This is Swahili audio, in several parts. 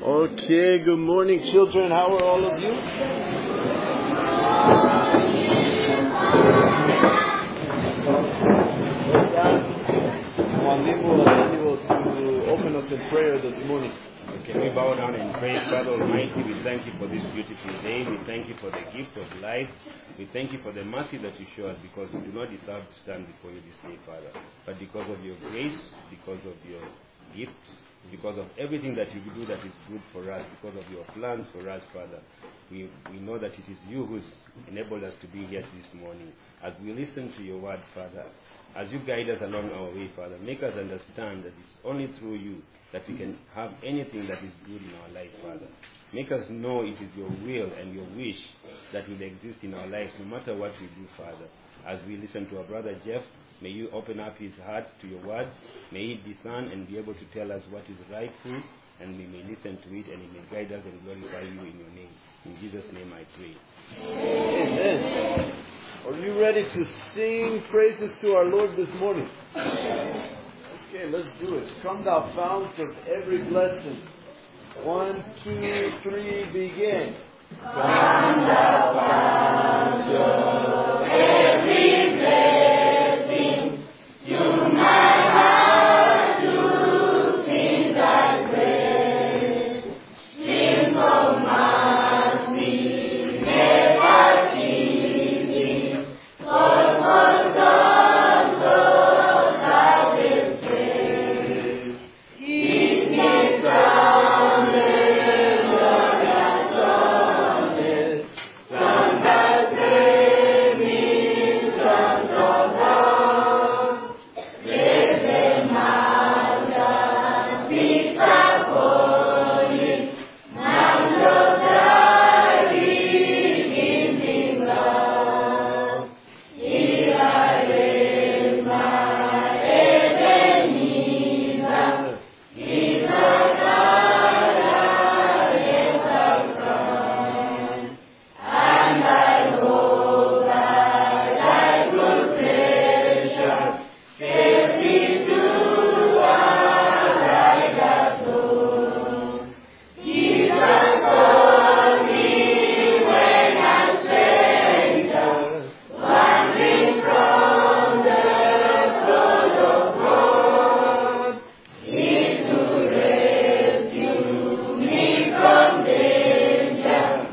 Okay, good morning, children. How are all of you? Let's ask Mwalimu Emmanuel to open us in prayer this morning. Can we bow down and pray? Father Almighty, we thank you for this beautiful day. We thank you for the gift of life. We thank you for the mercy that you show us, because we do not deserve to stand before you this day, Father. But because of your grace, because of your gifts, because of everything that you do that is good for us, because of your plans for us, Father, we know that it is you who's enabled us to be here this morning. As we listen to your word, Father, as you guide us along our way, Father, make us understand that it's only through you that we can have anything that is good in our life, Father. Make us know it is your will and your wish that will exist in our lives, no matter what we do, Father. As we listen to our brother Jeff, may you open up his heart to your words. May he discern and be able to tell us what is rightful, and we may listen to it, and he may guide us and glorify you in your name. In Jesus' name I pray. Amen. Are you ready to sing praises to our Lord this morning? Okay, let's do it. Come thou fount of every blessing. 1, 2, 3, begin. Come thou fount of every blessing, to my heart do sing thy praise. Simple must be never ceasing, for songs of thousand praise. His name from the Lord has sounded, sung by flaming tongues of love. Blessed mountain, peace upholding, mount of thy redeeming love. Here I raise my Ebenezer, in the God I am thy crown, and I hope that thy good pleasure saves me to a brighter throne. Jesus told me when I'm stranger, wandering from the throne of God, is to rescue me from danger,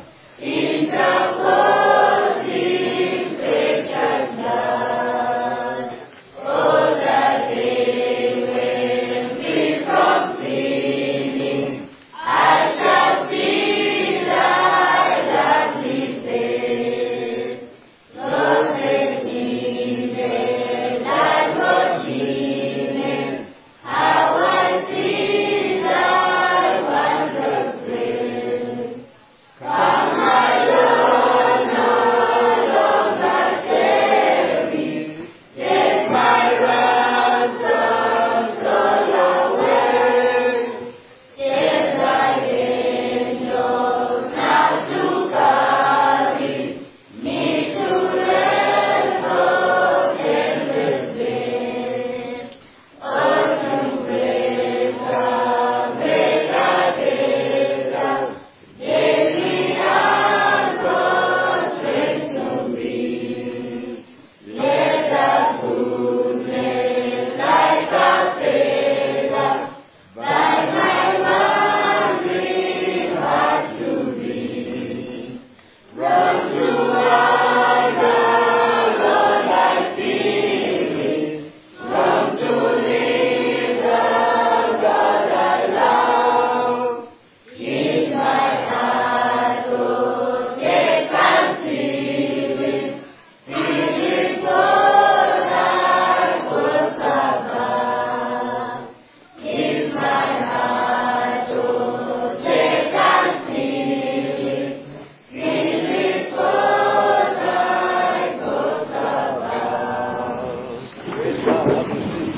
interposing precious blood. Oh, that day when free from sinning, I shall see thy lovely face. Lord, send me that was Jesus, how I see thy wondrous grace. Come, my Lord, no longer tarry, take my ransom soul away. Send thy angels now to carry me to rest of endless day. Oh, through grace of Vegadata, daily answers strength to me. Let thy goodness like a feather by my wandering heart to be. Run to other, Lord, I feel it. Run to live the God I love. In my heart, oh, take and seal it. Seal it for thy works above. In my heart, oh, take and seal it. Seal it for thy works above. Praise God. Have a seat.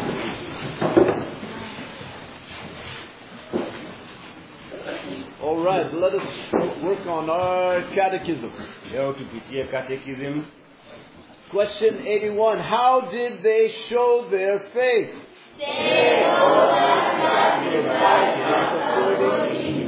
All right, let us work on our catechism. Leo tupitie catechism. Question 81. How did they show their faith? They offered sacrifices according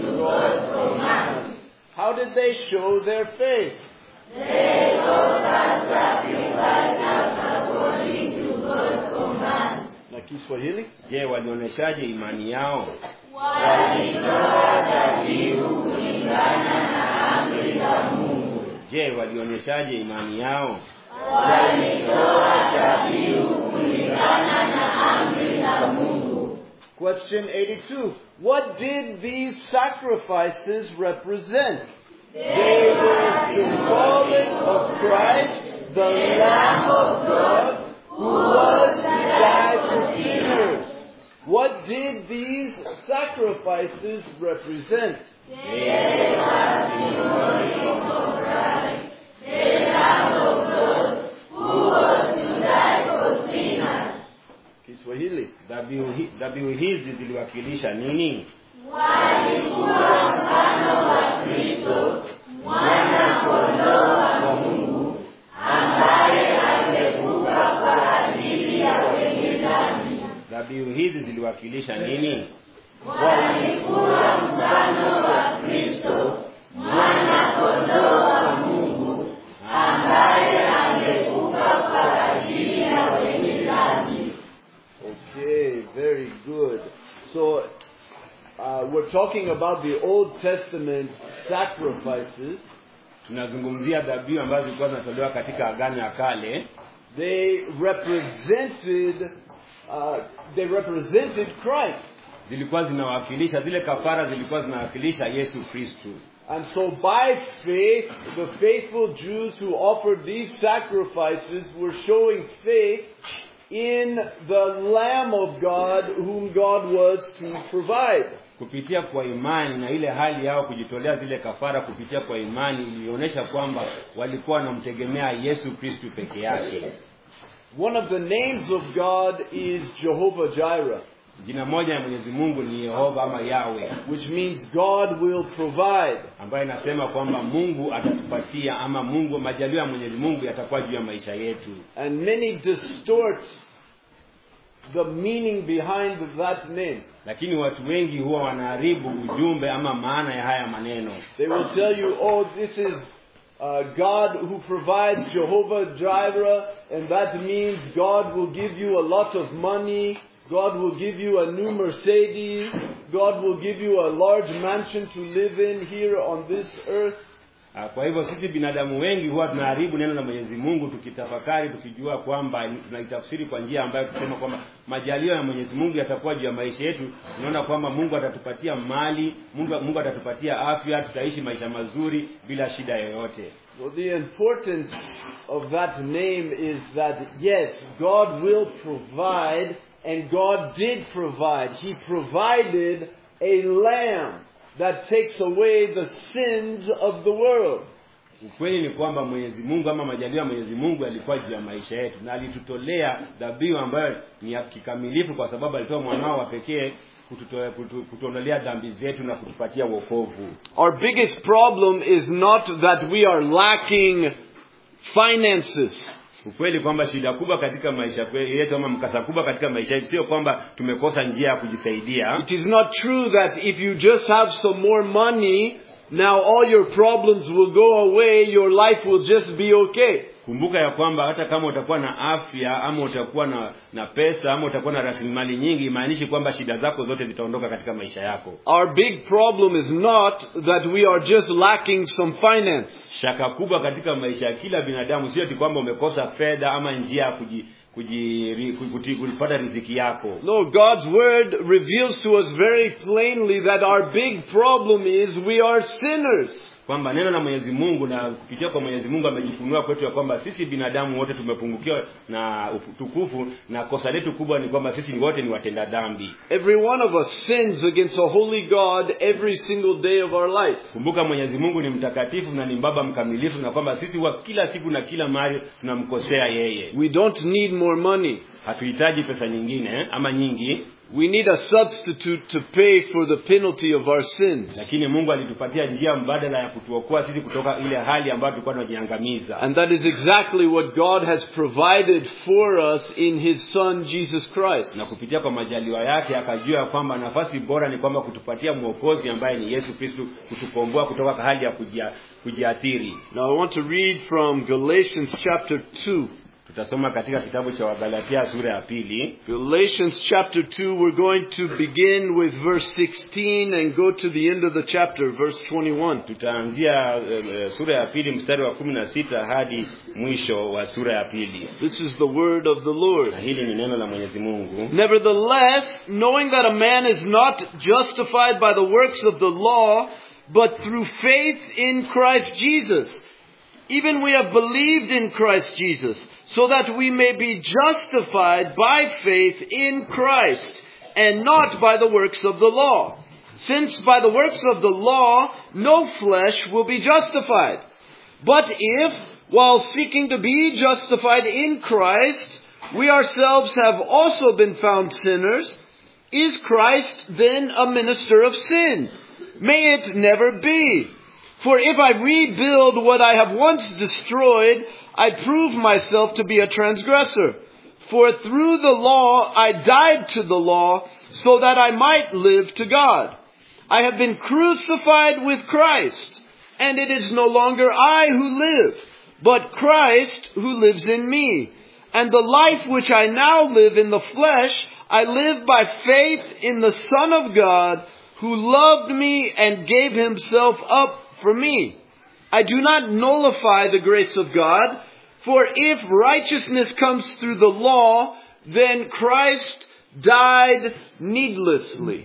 did they show their faith? They offered sacrifices according to God's commands. Na Kiswahili? Je, walionyeshaje imani yao? Walitoa dhabihu kulingana na amri za Mungu. Je, walionyeshaje imani yao? Walitoa dhabihu kulingana na amri za Mungu. Question 82. What did these sacrifices represent? They were symbolic of Christ, the Lamb of God, who was to die for sinners. What did these sacrifices represent? They were symbolic of Christ, the Lamb of God, who was to die for sinners. Kiswahili. Dhabihu hizi ziliwakilisha nini? Walikuwa mfano wa Kristo, mwana kondoo wa Mungu, ambaye angekufa kwa ajili ya wenye dhambi. Dhabihu hizi ziliwakilisha nini? Walikuwa mfano wa Kristo, mwana kondoo wa Mungu, ambaye angekufa kwa ajili ya wenye dhambi. Okay, very good. So, we're talking about the Old Testament sacrifices. Tunazungumzia dhabihu ambazo zilikuwa zinatolewa katika Agano la Kale. They represented Christ. Zilikuwa zinawakilisha, zile kafara zilikuwa zinawakilisha Yesu Kristo. And so by faith, the faithful Jews who offered these sacrifices were showing faith in the Lamb of God whom God was to provide. Kupitia kwa imani na ile hali yao kujitolea zile kafara kupitia kwa imani ilionyesha kwamba walikuwa wanamtegemea Yesu Kristo peke yake. One of the names of God is Jehovah Jireh. Jina moja ya Mwenyezi Mungu ni Yehova ama Yahweh, which means God will provide. ambaye inasema kwamba Mungu atatupatia ama Mungu majaliwa ya Mwenyezi Mungu yatakuwa juu ya maisha yetu. And many distort the meaning behind that name. Lakini watu wengi huwa wanaharibu ujumbe ama maana ya haya maneno. They will tell you, oh, this is God who provides, Jehovah Jireh, and that means God will give you a lot of money, God will give you a new Mercedes, God will give you a large mansion to live in here on this earth. Kwa hivyo sisi binadamu wengi huwa tunaharibu neno la Mwenyezi Mungu tukitafakari tukijua kwamba tunaitafsiri kwa njia ambayo kusema kwamba majaliwa ya Mwenyezi Mungu yatakuwa juu ya maisha yetu. Tunaona kwamba Mungu atatupatia mali, Mungu atatupatia afya, tutaishi maisha mazuri bila shida yoyote. Well, the importance of that name is that yes, God will provide, and God did provide. He provided a lamb that takes away the sins of the world. Ukweli ni kwamba Mwenyezi Mungu ama majaliwa ya Mwenyezi Mungu yalikuwa juu ya maisha yetu na alitutolea dhabihu ambayo ni ya kikamilifu kwa sababu alitoa mwanao wa pekee kutuondolea dhambi zetu na kutupatia wokovu. Our biggest problem is not that we are lacking finances. Ukweli kwamba shida kubwa katika maisha yetu ama mkasa kubwa katika maisha yetu sio kwamba tumekosa njia ya kujisaidia. It is not true that if you just have some more money, now all your problems will go away, your life will just be okay. Kumbuka ya kwamba hata kama utakuwa na afya ama utakuwa na pesa ama utakuwa na rasilimali nyingi, imaanishi kwamba shida zako zote zitaondoka katika maisha yako. Our big problem is not that we are just lacking some finance. Shaka kubwa katika maisha ya kila binadamu sio eti kwamba umekosa fedha ama njia ya kupata riziki yako. No, God's word reveals to us very plainly that our big problem is we are sinners. Kwamba neno la Mwenyezi Mungu na kupitia kwa Mwenyezi Mungu amejifunua kwetu ya kwamba sisi binadamu wote tumepungukiwa na utukufu na kosa letu kubwa ni kwamba sisi wote ni watenda dhambi. Every one of us sins against a holy God every single day of our life. Kumbuka Mwenyezi Mungu ni mtakatifu na ni baba mkamilifu na kwamba sisi wa kila siku na kila mahali tunamkosea yeye. We don't need more money. Hatuhitaji pesa nyingine ama nyingi. We need a substitute to pay for the penalty of our sins. Lakini Mungu alitupatia njia mbadala ya kutuokoa sisi kutoka ile hali ambayo tulikuwa tunajiangamiza. And that is exactly what God has provided for us in His Son Jesus Christ. Na kupitia kwa majaliwa yake akajua kwamba nafasi bora ni kwamba kutupatia mwokozi ambaye ni Yesu Kristo, kutukomboa kutoka kwa hali ya kujiathiri. Now I want to read from Galatians chapter 2. Tutasoma katika kitabu cha Wagalatia sura ya 2. Galatians chapter 2, we're going to begin with verse 16 and go to the end of the chapter, verse 21. Tutaanzia sura ya 2 mstari wa 16 hadi mwisho wa sura ya 2. This is the word of the Lord. Na hili ni neno la Mwenyezi Mungu. Nevertheless, knowing that a man is not justified by the works of the law, but through faith in Christ Jesus. Even we have believed in Christ Jesus, so that we may be justified by faith in Christ, and not by the works of the law. Since by the works of the law, no flesh will be justified. But if, while seeking to be justified in Christ, we ourselves have also been found sinners, is Christ then a minister of sin? May it never be. For if I rebuild what I have once destroyed, I prove myself to be a transgressor. For through the law I died to the law, so that I might live to God. I have been crucified with Christ, and it is no longer I who live, but Christ who lives in me. And the life which I now live in the flesh, I live by faith in the Son of God, who loved me and gave Himself up for me. I do not nullify the grace of God, for if righteousness comes through the law, then Christ died needlessly.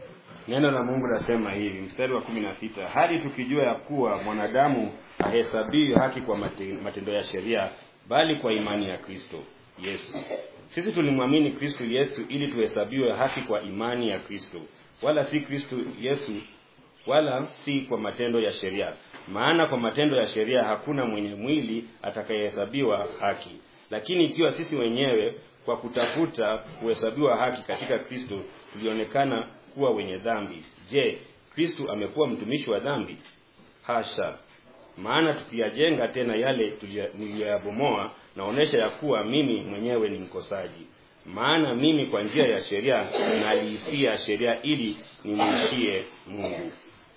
Neno la Mungu nasema hivi, mstari wa 16, hadi tukijua ya kuwa mwanadamu hahesabiwi haki kwa matendo ya sheria, bali kwa imani ya Kristo Yesu. Sisi tulimwamini Kristo Yesu ili tuhesabiwe haki kwa imani ya Kristo, wala si Kristo Yesu, wala si kwa matendo ya sheria. Maana kwa matendo ya sheria hakuna mwenye mwili atakayehesabiwa haki. Lakini ikiwa sisi wenyewe kwa kutafuta kuhesabiwa haki katika Kristo tulionekana kuwa wenye dhambi, je, Kristo amekuwa mtumishi wa dhambi? Hasha! Maana tukiyajenga tena yale niliyoyabomoa, naonesha ya kuwa mimi mwenyewe ni mkosaji. Maana mimi kwa njia ya sheria naliifia sheria ili nimwishie Mungu.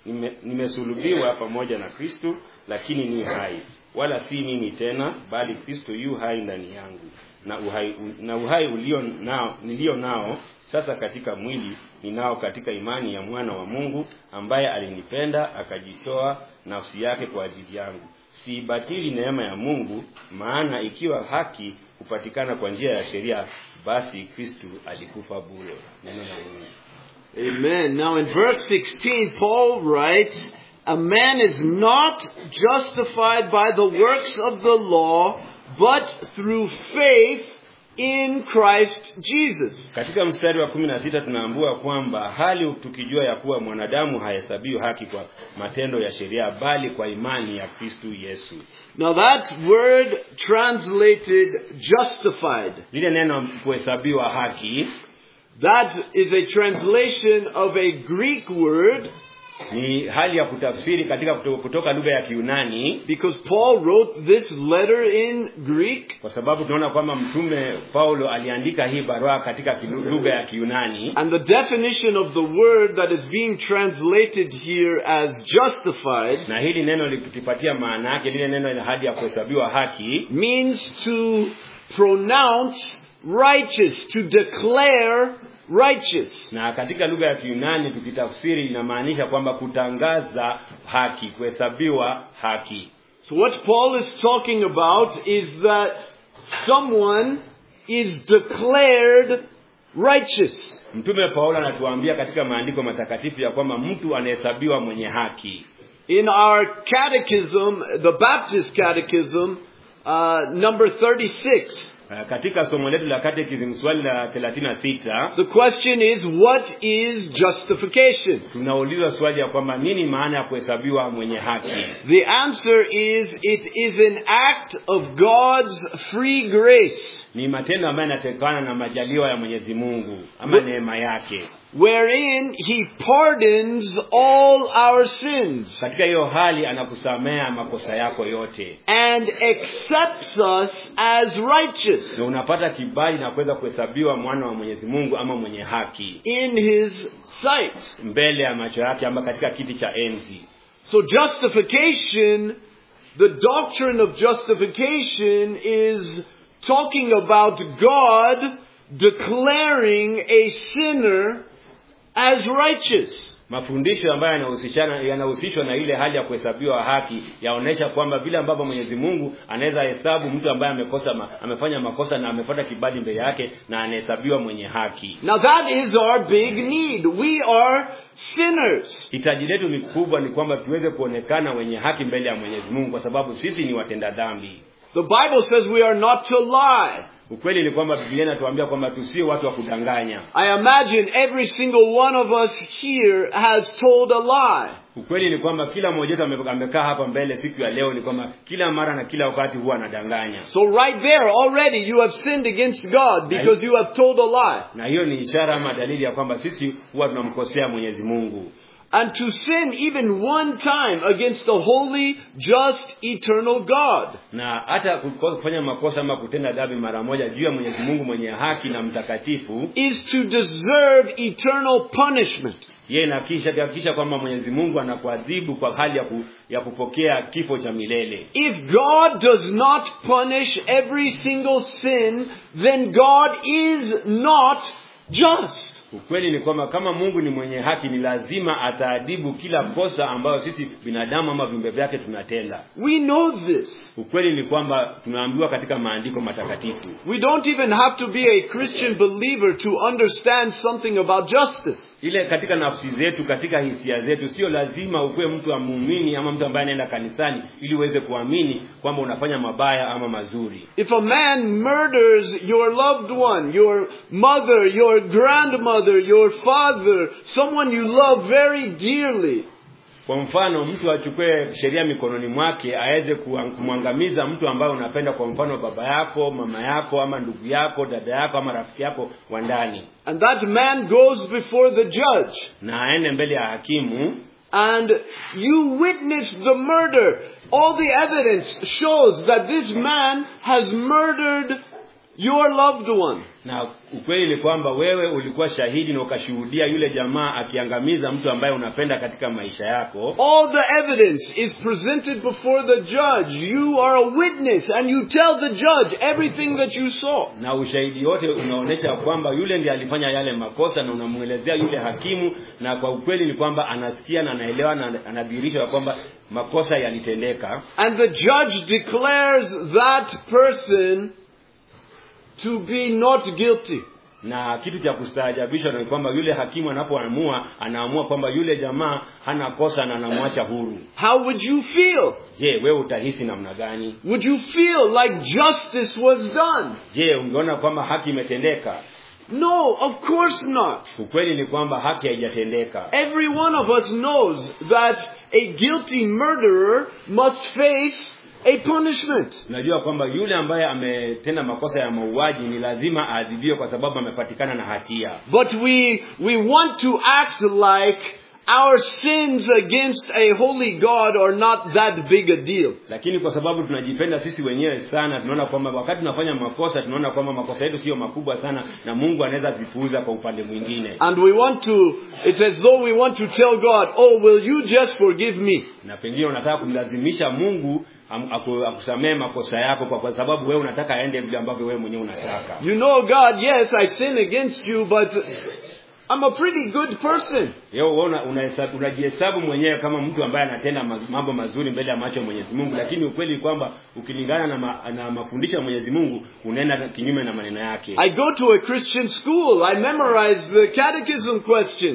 Nimesulubiwa pamoja na Kristo, lakini ni hai. Wala si mimi tena, bali Kristo yu hai ndani yangu. Na uhai nilio nao sasa katika mwili, ninao katika imani ya mwana wa Mungu, ambaye alinipenda akajitoa nafsi yake kwa ajili yangu. Siibatili neema ya Mungu, maana ikiwa haki hupatikana kwa njia ya sheria, basi Kristo alikufa bure. Neno la Mungu. Amen. Now in verse 16, Paul writes, a man is not justified by the works of the law, but through faith in Christ Jesus. Katika mstari wa 16 tunaambiwa kwamba hali tukijua ya kuwa mwanadamu hahesabiwi haki kwa matendo ya sheria, bali kwa imani ya Kristo Yesu. Now that word translated justified, lile neno kuhesabiwa haki, that is a translation of a Greek word, ni hali ya kutafsiri katika kutoka lugha ya Kiyunani, because Paul wrote this letter in Greek, kwa sababu tunaona kwamba mtume Paulo aliandika hii barua katika lugha ya Kiyunani. And the definition of the word that is being translated here as justified, na hili neno likitupatia maana yake, lile neno ina hadi ya kuhesabiwa haki, means to pronounce righteous, to declare righteous. Na katika lugha ya Kiyunani tukitafsiri inamaanisha kwamba kutangaza haki, kuhesabiwa haki. So what Paul is talking about is that someone is declared righteous. Mtume Paulo anatuambia katika maandiko matakatifu ya kwamba mtu anahesabiwa mwenye haki. In our catechism, the Baptist catechism, number 36, Katika somo letu la Catechism swali la 36, the question is, what is justification? tunaulizwa swali ya kwamba nini maana ya kuhesabiwa mwenye haki? The answer is, it is an act of God's free grace, Ni matendo ambayo yanatokana na majaliwa ya Mwenyezi Mungu ama neema yake, wherein He pardons all our sins katika hiyo hali anakusamea makosa yako yote and accepts us as righteous na unapata kibali na kuweza kuhesabiwa mwana wa Mwenyezi Mungu ama mwenye haki in His sight. mbele ya macho yake ama katika kiti cha enzi. So justification, the doctrine of justification is talking about God declaring a sinner as righteous. Mafundisho ambayo yanahusishwa na ile hali ya kuhesabiwa haki yaonesha kwamba vile ambavyo Mwenyezi Mungu anaweza hesabu mtu ambaye amefanya makosa na amepata kibali mbele yake na anahesabiwa mwenye haki. Now that is our big need. We are sinners. Hitaji letu ni kubwa, ni kwamba tuweze kuonekana wenye haki mbele ya Mwenyezi Mungu kwa sababu sisi ni watenda dhambi. The Bible says we are not to lie. Ukweli ni kwamba Biblia inatuambia kwamba tusiwe watu wa kudanganya. I imagine every single one of us here has told a lie. Ukweli ni kwamba kila mmoja wetu amekaa hapa mbele siku ya leo ni kwamba kila mara na kila wakati huwa anadanganya. So right there already you have sinned against God because you have told a lie. Na hiyo ni ishara ama dalili ya kwamba sisi huwa tunamkosea Mwenyezi Mungu. And to sin even one time against the holy, just, eternal God. Na hata kufanya makosa ama kutenda dhambi mara moja juu ya Mwenyezi Mungu mwenye haki na mtakatifu is to deserve eternal punishment. Yeye inahakikisha kwamba Mwenyezi Mungu anakuadhibu kwa hali ya kupokea kifo cha milele. If God does not punish every single sin, then God is not just. Ukweli ni kwamba kama Mungu ni mwenye haki, ni lazima ataadhibu kila kosa ambayo sisi binadamu ama viumbe vyake tunatenda. We know this. Ukweli ni kwamba tunaambiwa katika maandiko matakatifu. We don't even have to be a Christian believer to understand something about justice. Ile katika nafsi zetu, katika hisia zetu, sio lazima ukuwe mtu wa muumini ama mtu ambaye anaenda kanisani ili uweze kuamini kwamba unafanya mabaya ama mazuri. If a man murders your loved one, your mother, your grandmother, your father, someone you love very dearly, kwa mfano mtu achukue sheria mikononi mwake aweze kumwangamiza mtu ambaye unapenda, kwa mfano baba yako, mama yako ama ndugu yako, dada yako ama rafiki yako wa ndani, and that man goes before the judge, na aende mbele ya hakimu, and you witnessed the murder, all the evidence shows that this man has murdered your loved one. Na ukweli ni kwamba wewe ulikuwa shahidi na ukashuhudia yule jamaa akiangamiza mtu ambaye unapenda katika maisha yako. All the evidence is presented before the judge. You are a witness and you tell the judge everything that you saw. Na ushahidi wote unaonesha kwamba yule ndiye alifanya yale makosa, na unamuelezea yule hakimu, na kwa ukweli ni kwamba anasikia na anaelewa na anadhihirisha kwamba makosa yalitendeka. And the judge declares that person to be not guilty. Na kitu cha kustaajabisha ni kwamba yule hakimu anaamua kwamba yule jamaa hana kosa na anamwacha huru. How would you feel? Je, wewe utahisi namna gani? Would you feel like justice was done? Je, ungeona kwamba haki imetendeka? No, of course not. Ukweli ni kwamba haki haijatendeka. Every one of us knows that a guilty murderer must face a punishment. Unajua kwamba yule ambaye ametenda makosa ya mauaji ni lazima aadhibiwe kwa sababu amepatikana na hatia. But we want to act like our sins against a holy God are not that big a deal. Lakini kwa sababu tunajipenda sisi wenyewe sana, tunaona kwamba wakati tunafanya makosa, tunaona kwamba makosa yetu sio makubwa sana na Mungu anaweza zipuuza kwa upande mwingine. And we want to, it's as though we want to tell God, "Oh, will you just forgive me?" Na pengine unataka kumlazimisha Mungu akusamee makosa yako kwa sababu wewe unataka aende vile ambavyo wewe mwenyewe unataka. You know, God, yes, I sin against you, but I'm a pretty good person. Unajihesabu mwenyewe kama mtu ambaye anatenda mambo mazuri mbele ya macho ya Mwenyezi Mungu, lakini ukweli kwamba ukilingana na mafundisho ya Mwenyezi Mungu unaenda kinyume na maneno yake. I go to a Christian school. I memorize the catechism questions.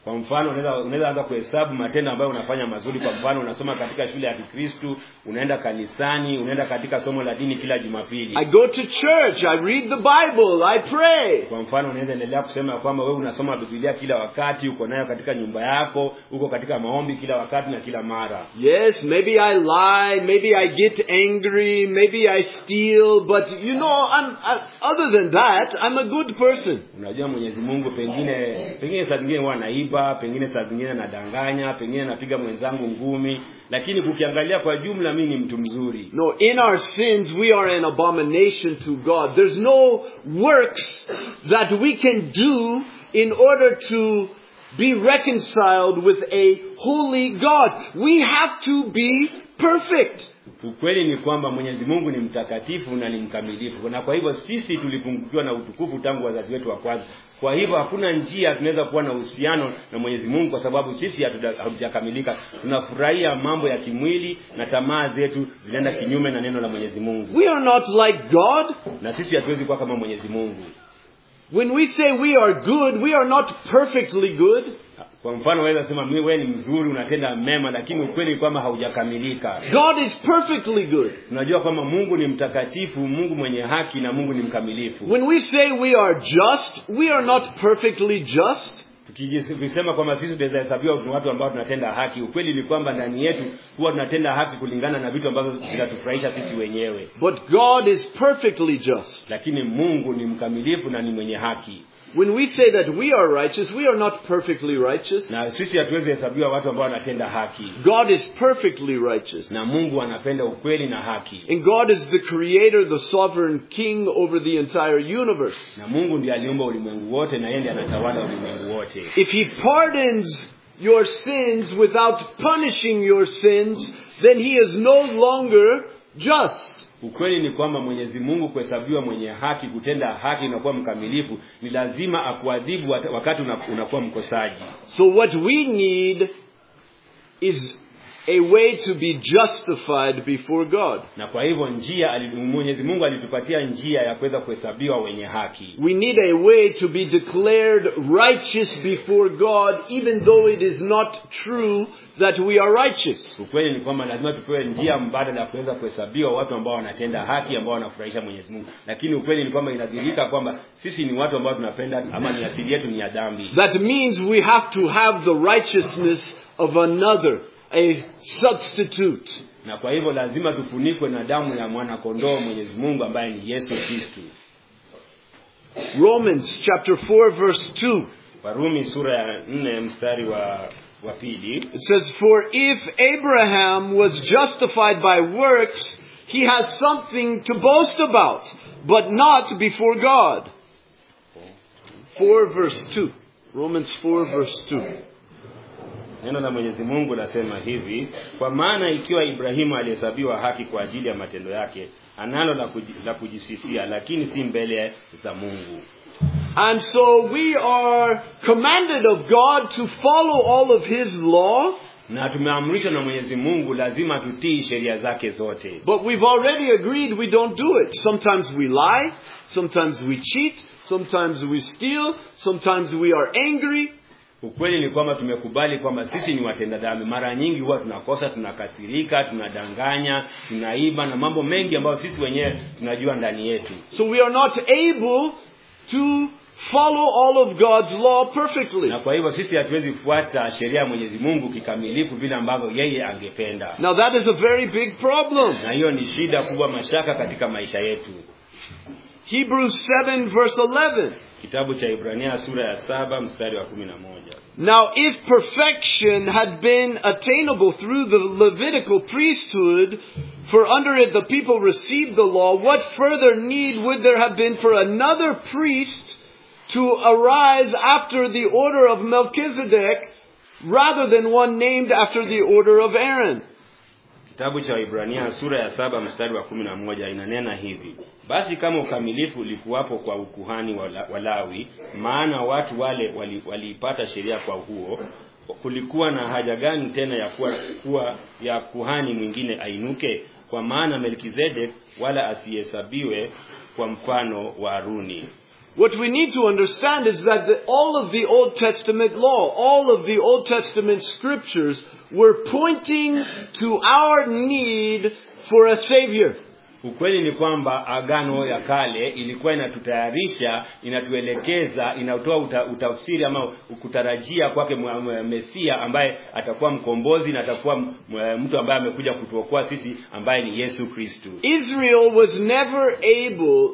Kwa mfano unaweza anza kuhesabu matendo ambayo unafanya mazuri. Kwa mfano unasoma katika shule ya Kikristo, unaenda kanisani, unaenda katika somo la dini kila Jumapili. I go to church, I read the Bible, I pray. Kwa mfano unaweza endelea kusema kwamba wewe unasoma Biblia kila wakati, uko nayo katika nyumba yako, uko katika maombi kila wakati na kila mara. Yes, maybe I lie, maybe I get angry, maybe I steal, but you know, other than that, I'm a good person. Unajua Mwenyezi Mungu pengine saa zingine huwa naiba, pengine saa zingine nadanganya, pengine napiga mwenzangu ngumi, lakini ukiangalia kwa jumla mimi ni mtu mzuri. No, in our sins we are an abomination to God. There's no works that we can do in order to be reconciled with a holy God. We have to be perfect. Ukweli ni kwamba Mwenyezi Mungu ni mtakatifu na ni mkamilifu. Na kwa hivyo sisi tulipungukiwa na utukufu tangu wazazi wetu wa kwanza. Kwa hivyo hakuna njia tunaweza kuwa na uhusiano na Mwenyezi Mungu kwa sababu sisi hatujakamilika. Tunafurahia mambo ya kimwili na tamaa zetu zinaenda kinyume na neno la Mwenyezi Mungu. We are not like God. Na sisi hatuwezi kuwa kama Mwenyezi Mungu. When we say we are good, we are not perfectly good. Kwa mfano waweza sema wewe ni mzuri, unatenda mema, lakini ukweli ni kwamba haujakamilika. God is perfectly good. Tunajua kwamba Mungu ni mtakatifu, Mungu mwenye haki na Mungu ni mkamilifu. When we say we are just, we are not perfectly just. Tukisema kwamba sisi tunahesabiwa watu ambao tunatenda haki, ukweli ni kwamba ndani yetu huwa tunatenda haki kulingana na vitu ambavyo vinatufurahisha sisi wenyewe. But God is perfectly just. Lakini Mungu ni mkamilifu na ni mwenye haki. When we say that we are righteous, we are not perfectly righteous. Na sisi hatuwezi hesabiwa watu ambao wanatenda haki. God is perfectly righteous. Na Mungu anapenda ukweli na haki. And God is the creator, the sovereign king over the entire universe. Na Mungu ndiye aliumba ulimwengu wote na yeye ndiye anatawala ulimwengu wote. If he pardons your sins without punishing your sins, then he is no longer just. Ukweli ni kwamba Mwenyezi Mungu kuhesabiwa mwenye haki, kutenda haki na kuwa mkamilifu, ni lazima akuadhibu wakati unakuwa mkosaji. So what we need is a way to be justified before God. Na kwa hivyo Mwenyezi Mungu alitupatia njia ya kuweza kuhesabiwa wenye haki. We need a way to be declared righteous before God, even though it is not true that we are righteous. Ukweli ni kwamba lazima tupewe njia mbadala ya kuweza kuhesabiwa watu ambao wanatenda haki, ambao wanafurahisha Mwenyezi Mungu. Lakini ukweli ni kwamba inadhihirika kwamba sisi ni watu ambao tunapenda, ama ni asili yetu ni ya dhambi. That means we have to have the righteousness of another, a substitute. Na kwa hivyo lazima tufunikwe na damu ya mwana kondoo Mwenyezi Mungu ambaye ni Yesu Kristo. Romans chapter 4 verse 2. Warumi sura ya 4 mstari wa pili. It says, for if Abraham was justified by works, he has something to boast about, but not before God. 4 verse 2. Romans 4 verse 2. Neno la Mwenyezi Mungu lasema hivi, kwa maana ikiwa Ibrahimu alihesabiwa haki kwa ajili ya matendo yake, analo la kujisifia, lakini si mbele za Mungu. And so we are commanded of God to follow all of his law. Na tumeamrishwa na Mwenyezi Mungu lazima tutii sheria zake zote. But we've already agreed we don't do it. Sometimes we lie, sometimes we cheat, sometimes we steal, sometimes we are angry. Ukweli ni kwamba tumekubali kwamba sisi ni watenda dhambi. Mara nyingi huwa tunakosa, tunakasirika, tunadanganya, tunaiba na mambo mengi ambayo sisi wenyewe tunajua ndani yetu. So we are not able to follow all of God's law perfectly. Na kwa hivyo sisi hatuwezi kufuata sheria ya Mwenyezi Mungu kikamilifu vile ambavyo yeye angependa. Now that is a very big problem. Na hiyo ni shida kubwa, mashaka katika maisha yetu. Hebrews 7 verse 11. Kitabu cha Ibrania sura ya 7 mstari wa 11. Now if perfection had been attainable through the Levitical priesthood, for under it the people received the law, what further need would there have been for another priest to arise after the order of Melchizedek, rather than one named after the order of Aaron? Kitabu cha Ibrania sura ya 7 mstari wa 11 inanena hivi, basi kama ukamilifu ulikuwapo kwa ukuhani wa Lawi, maana watu wale waliipata sheria kwa huo, kulikuwa na haja gani tena ya kuwa ya kuhani mwingine ainuke? Kwa maana Melkizedek wala asihesabiwe kwa mfano wa Haruni. what we need to understand is that all of the Old Testament law, all of the Old Testament scriptures were pointing to our need for a Savior. Ukweli ni kwamba agano ya kale ilikuwa inatutayarisha, inatuelekeza, inatoa utafsiri ama kutarajia kwake Mesia ambaye atakuwa mkombozi na atakuwa mtu ambaye amekuja kutuokoa sisi ambaye ni Yesu Kristo. Israel was never able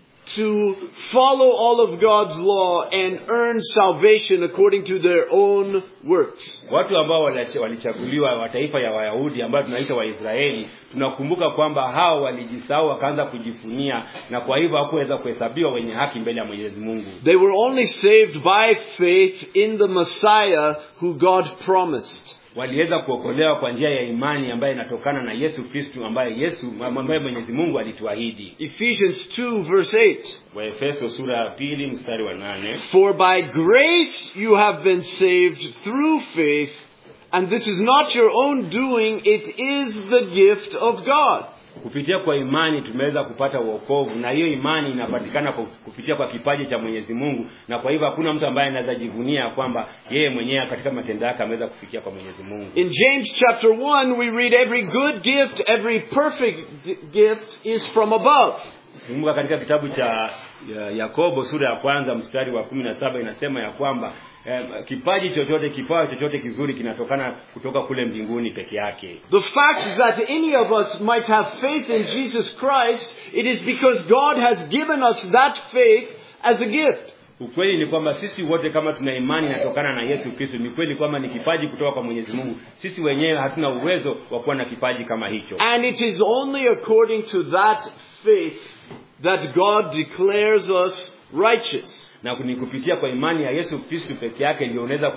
to follow all of God's law and earn salvation according to their own works. Watu ambao walichaguliwa wa taifa ya Wayahudi ambao tunaita Waisraeli, tunakumbuka kwamba hao walijisahau wakaanza kujifunia, na kwa hivyo hawakuweza kuhesabiwa wenye haki mbele ya Mwenyezi Mungu. They were only saved by faith in the Messiah who God promised. Waliweza kuokolewa kwa njia ya imani ambayo inatokana na Yesu Kristo ambaye Mwenyezi Mungu alituahidi. Ephesians 2 verse 8. Waefeso sura ya 2 mstari wa 8. For by grace you have been saved through faith, and this is not your own doing, it is the gift of God. Kupitia kwa imani tumeweza kupata wokovu, na hiyo imani inapatikana kupitia kwa kipaji cha Mwenyezi Mungu, na kwa hivyo hakuna mtu ambaye anaweza jivunia kwamba yeye mwenyewe katika matendo yake ameweza kufikia kwa Mwenyezi Mungu. In James chapter 1 we read every good gift, every perfect gift is from above. Mungu katika kitabu cha Yakobo sura ya 1 mstari wa 17 inasema ya kwamba kipaji chochote kizuri kinatokana kutoka kule mbinguni peke yake. The fact that any of us might have faith in Jesus Christ, it is because God has given us that faith as a gift. Ukweli ni kwamba sisi wote kama tuna imani inatokana na Yesu Kristo, ni kweli kwamba ni kipaji kutoka kwa Mwenyezi Mungu. Sisi wenyewe hatuna uwezo wa kuwa na kipaji kama hicho. And it is only according to that faith that God declares us righteous. Na ni kupitia kwa imani ya Yesu Kristo peke yake ndio unaweza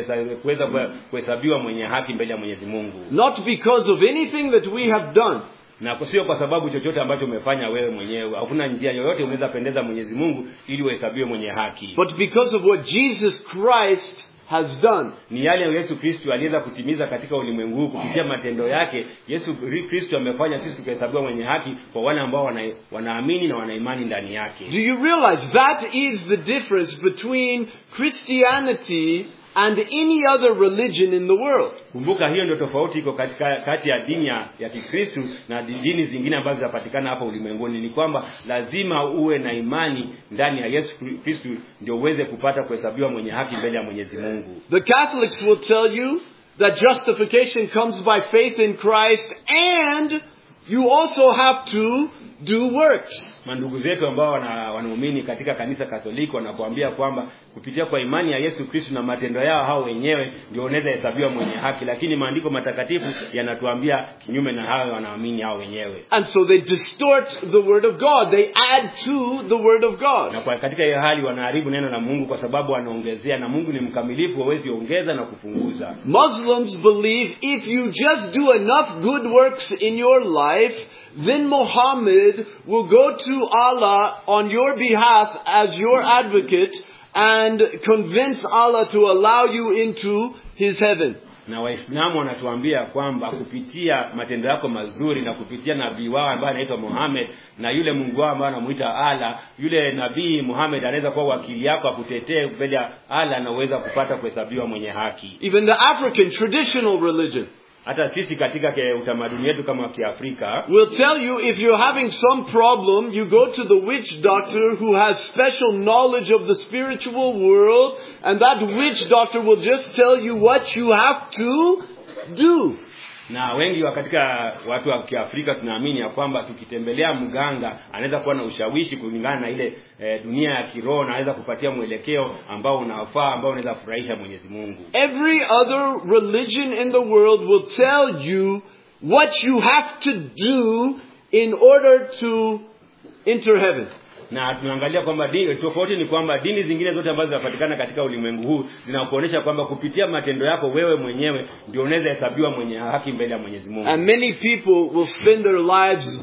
kuhesabiwa mwenye haki mbele ya Mwenyezi Mungu. Not because of anything that we have done. Na sio kwa sababu chochote ambacho umefanya wewe mwenyewe. Hakuna njia yoyote unaweza pendeza Mwenyezi Mungu ili uhesabiwe mwenye haki. But because of what Jesus Christ has done. Ni yale Yesu Kristo aliweza kutimiza katika ulimwengu kupitia matendo yake. Yesu Kristo amefanya sisi kuhesabiwa mwenye haki kwa wale ambao wanaamini na wana imani ndani yake. Do you realize that is the difference between Christianity and any other religion in the world? Kumbuka hiyo ndio tofauti iko kati ya dini ya Kikristo na dini zingine ambazo zinapatikana hapa ulimwenguni. Ni kwamba lazima uwe na imani ndani ya Yesu Kristo ndio uweze kupata kuhesabiwa mwenye haki mbele ya Mwenyezi Mungu. The Catholics will tell you that justification comes by faith in Christ, and you also have to do works. Mandugu zetu ambao wanaamini katika kanisa Katoliki wanakuambia kwamba kupitia kwa imani ya Yesu Kristo na matendo yao hao wenyewe ndio wanaweza hesabiwa mwenye haki, lakini maandiko matakatifu yanatuambia kinyume na hao wanaamini hao wenyewe. And so they distort the word of God. They add to the word of God. Na kwa katika hiyo hali wanaharibu neno la Mungu kwa sababu wanaongezea, na Mungu ni mkamilifu, hawezi ongeza na kupunguza. Muslims believe if you just do enough good works in your life, then Muhammad will go to Allah on your behalf as your advocate and convince Allah to allow you into his heaven. Na Waislamu wanatuambia kwamba kupitia matendo yako mazuri na kupitia nabii wao ambaye anaitwa Muhammad na yule Mungu wao ambaye anamuita Allah, yule nabii Muhammad anaweza kuwa wakili yako akutetee mbele ya Allah na uweza kupata kuhesabiwa mwenye haki. Even the African traditional religion, hata sisi katika utamaduni wetu kama Kiafrika, will tell you if you're having some problem, you go to the witch doctor who has special knowledge of the spiritual world, and that witch doctor will just tell you what you have to do. Na wengi katika watu wa Kiafrika tunaamini ya kwamba tukitembelea mganga anaweza kuwa na ushawishi kulingana na ile dunia ya kiroho, na anaweza kupatia mwelekeo ambao unafaa, ambao unaweza furahisha Mwenyezi Mungu. Every other religion in the world will tell you what you have to do in order to enter heaven. Na tunaangalia kwamba tofauti ni kwamba dini zingine zote ambazo zinapatikana katika ulimwengu huu zinakuonesha kwamba kupitia matendo yako wewe mwenyewe ndio unaweza hesabiwa mwenye haki mbele ya Mwenyezi Mungu. And many people will spend their lives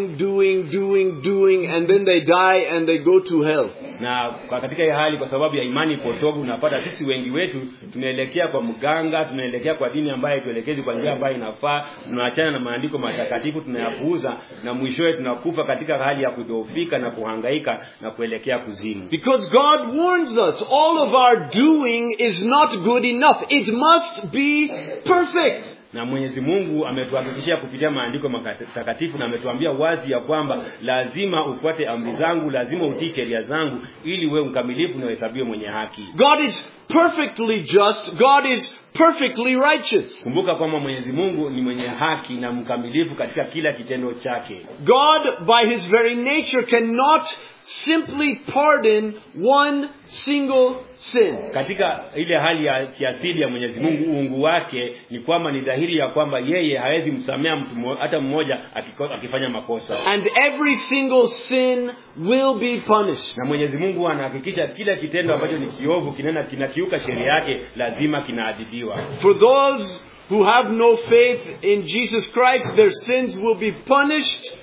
doing and then they die and they go to hell. Na katika hii hali kwa sababu ya imani potovu unapata sisi wengi wetu tunaelekea kwa mganga, tunaelekea kwa dini ambayo tuelekezi kwa njia ambayo inafaa, tunaachana na maandiko matakatifu, tunayapuuza, na mwishowe tunakufa katika hali ya kudhoofika na kuhangaika kuhangaika na kuelekea kuzimu. Because God warns us, all of our doing is not good enough. It must be perfect. Na Mwenyezi Mungu ametuhakikishia kupitia maandiko matakatifu na ametuambia wazi ya kwamba lazima ufuate amri zangu, lazima utii sheria zangu ili uwe mkamilifu na uhesabiwe mwenye haki. God is perfectly just. God is perfectly righteous. Kumbuka kwamba Mwenyezi Mungu ni mwenye haki na mkamilifu katika kila kitendo chake. God by his very nature cannot simply pardon one single sin. Katika ile hali ya kiasili ya Mwenyezi Mungu, uungu wake ni kwamba ni dhahiri ya kwamba yeye hawezi msamea mtu hata mmoja akifanya makosa. And every single sin will be punished. Na Mwenyezi Mungu anahakikisha kila kitendo ambacho ni kiovu kinakiuka sheria yake lazima kinaadhibiwa. For those who have no faith in Jesus Christ, their sins will be punished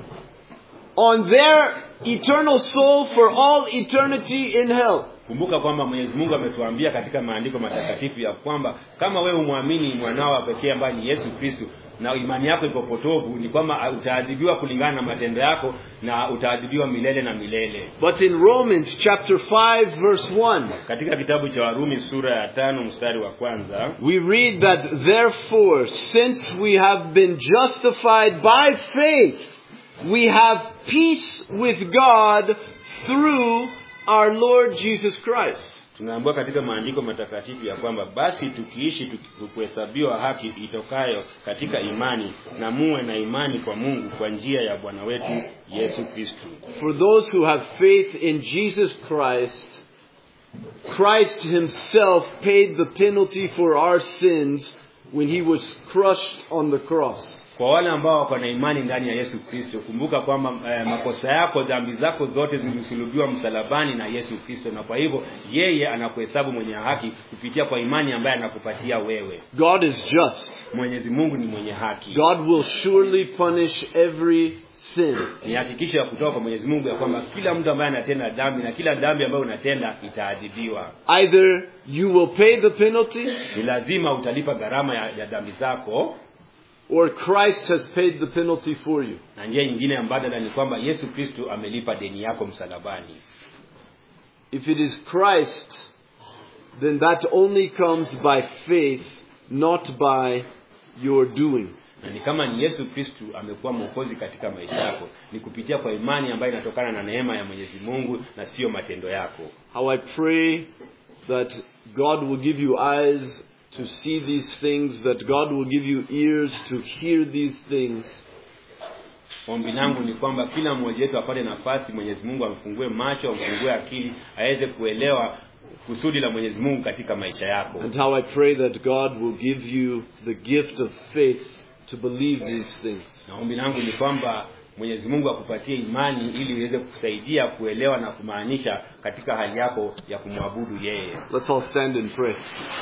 on their eternal soul for all eternity in hell. Kumbuka kwamba Mwenyezi Mungu ametuambia katika maandiko matakatifu ya kwamba kama wewe umwamini mwanao wa pekee ambaye ni Yesu Kristo na imani yako iko potovu, ni kwamba utaadhibiwa kulingana na matendo yako na utaadhibiwa milele na milele. But in Romans chapter 5 verse 1, katika kitabu cha Warumi sura ya 5 mstari wa 1, we read that therefore, since we have been justified by faith, we have peace with God through our Lord Jesus Christ. Tunaambiwa katika maandiko matakatifu ya kwamba basi tukiishi kuhesabiwa haki itokayo katika imani, na muwe na imani kwa Mungu kwa njia ya Bwana wetu Yesu Kristo. For those who have faith in Jesus Christ, Christ himself paid the penalty for our sins when he was crushed on the cross. Kwa wale ambao wako na imani ndani ya Yesu Kristo, kumbuka kwamba makosa yako, dhambi zako zote zilisulubiwa msalabani na Yesu Kristo, na kwa hivyo yeye anakuhesabu mwenye haki kupitia kwa imani ambaye anakupatia wewe. God is just. Mwenyezi Mungu ni mwenye haki. God will surely punish every sin. Ni hakikisho ya kutoka kwa Mwenyezi Mungu ya kwamba kila mtu ambaye anatenda dhambi na kila dhambi ambayo unatenda itaadhibiwa. Either you will pay the penalty, ni lazima utalipa gharama ya dhambi zako, or Christ has paid the penalty for you. Na njia nyingine mbadala ni kwamba Yesu Kristo amelipa deni yako msalabani. If it is Christ, then that only comes by faith, not by your doing. Na ni kama ni Yesu Kristo amekuwa mwokozi katika maisha yako, ni kupitia kwa imani ambayo inatokana na neema ya Mwenyezi Mungu na sio matendo yako. How I pray that God will give you eyes to see these things, that God will give you ears to hear these things. Ombi langu ni kwamba kila mmoja wetu apate nafasi, Mwenyezi Mungu amfungue macho, amfungue akili, aweze kuelewa kusudi la Mwenyezi Mungu katika maisha yako. And how I pray that God will give you the gift of faith to believe these things. Na ombi langu ni kwamba Mwenyezi Mungu akupatie imani ili iweze kukusaidia kuelewa na kumaanisha katika hali yako ya kumwabudu yeye. Let's all stand and pray.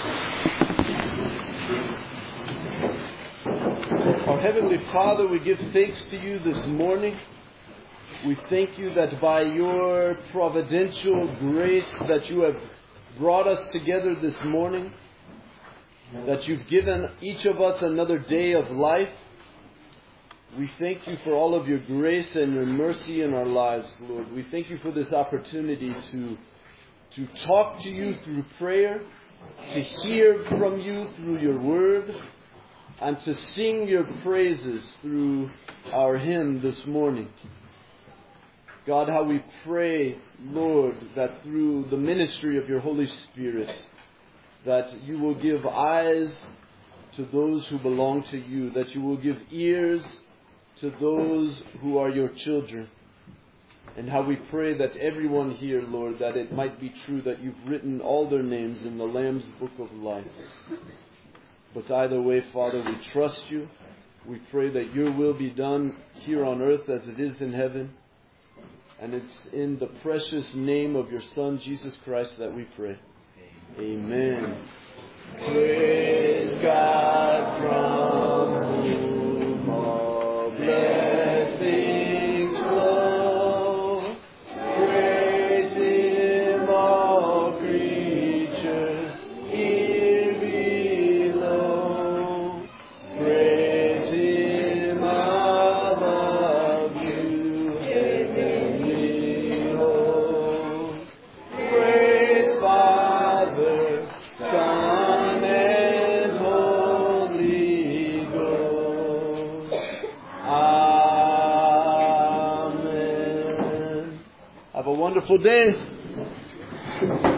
Our Heavenly Father, we give thanks to you this morning. We thank you that by your providential grace that you have brought us together this morning, that you've given each of us another day of life. We thank you for all of your grace and your mercy in our lives, Lord. We thank you for this opportunity to talk to you through prayer, to hear from you through your word, and to sing your praises through our hymn this morning. God, how we pray, Lord, that through the ministry of your Holy Spirit, that you will give eyes to those who belong to you, that you will give ears to those who are your children. And how we pray that everyone here, Lord, that it might be true that you've written all their names in the Lamb's Book of Life. But either way, Father, we trust you. We pray that your will be done here on earth as it is in heaven. And it's in the precious name of your Son, Jesus Christ, that we pray. Amen. Praise God from whom all blessings flow. Praise Him, all creatures here below. Praise Him above you, heavenly wonderful day.